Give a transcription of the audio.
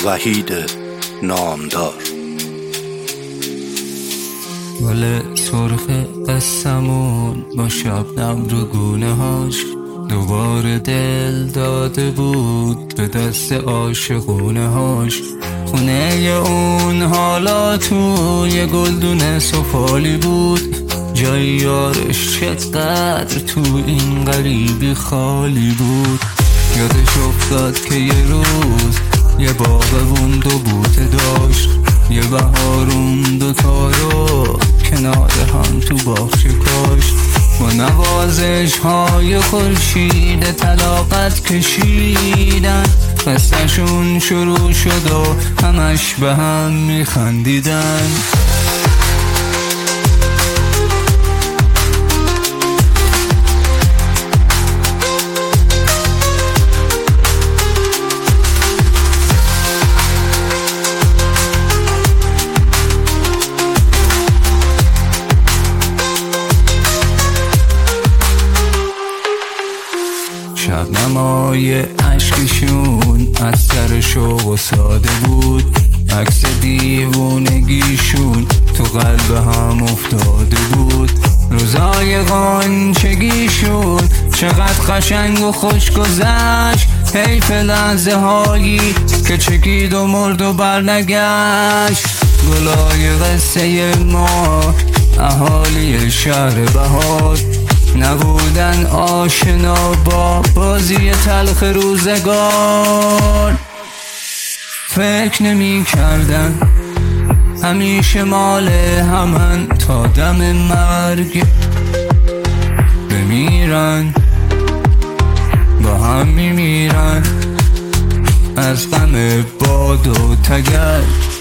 وحید نامدار. گل سرخ قسمون با شبنم رو گونه هاش دوباره دل داده بود به دست عاشقونه هاش. خونه اون حالا توی گلدون سفالی بود، جای یارش چقدر تو این غریبی خالی بود. یادش افتاد که یه روز یه باغ اون دو بوته داشت، یه بهار اون دوتا رو کنار هم تو باغچه کاشت. با نوازش های خورشید طلاقت کشیدن، قصه‌شون شروع شد و همش به هم میخندیدن. شبنمای عشقشون از سر شوق و ساده بود، عکس دیوونگیشون تو قلب هم افتاده بود. روزای غنچگیشون چقدر قشنگ و خوش گذشت، حیف لحظه هایی که چکید و مرد و برنگشت. گلای قصه ما اهالی شهر بهار نبودن آشنا با بازی تلخ روزگار. فکر نمی کردن همیشه مال همن تا دم مرگ بمیرن، با هم میمیرن از غم باد و تگرگ.